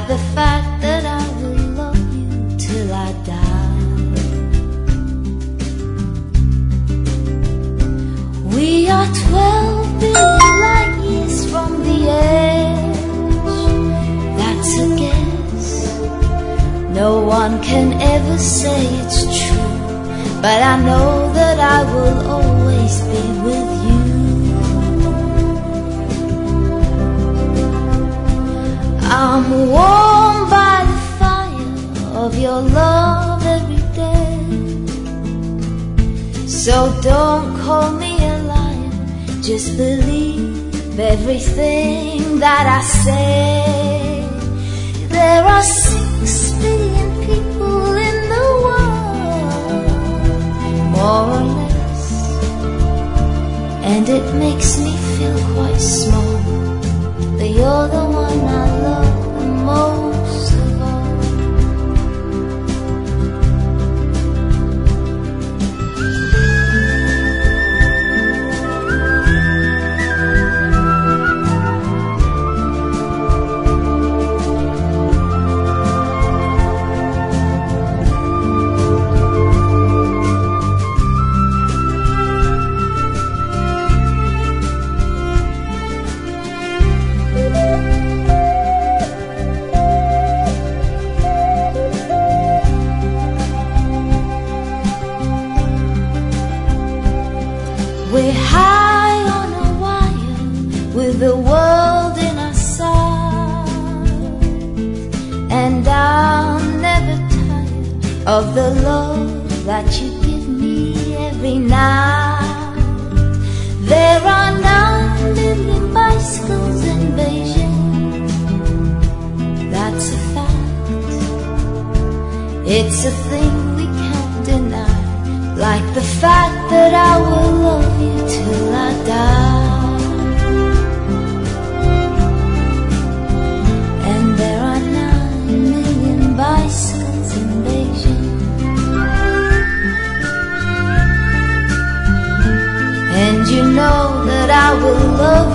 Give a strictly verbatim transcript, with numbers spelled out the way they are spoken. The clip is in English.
the fact that I will love you till I die. We are twelve billion light years from the edge. That's a guess. No one can ever say it's true, but I know that I will always be with you. I'm warm by the fire of your love every day. So don't call me a liar, just believe everything that I say. There are six billion people in the world, more or less, and it makes me feel quite small, but you're the one I love the most of all. We're high on a wire with the world in our sight, and I'm never tired of the love that you give me every night. There are nine million bicycles in Beijing, that's a fact. It's a thing we can't deny, like the fact that I will love you till I die. And there are nine million bicycles in Beijing, and you know that I will love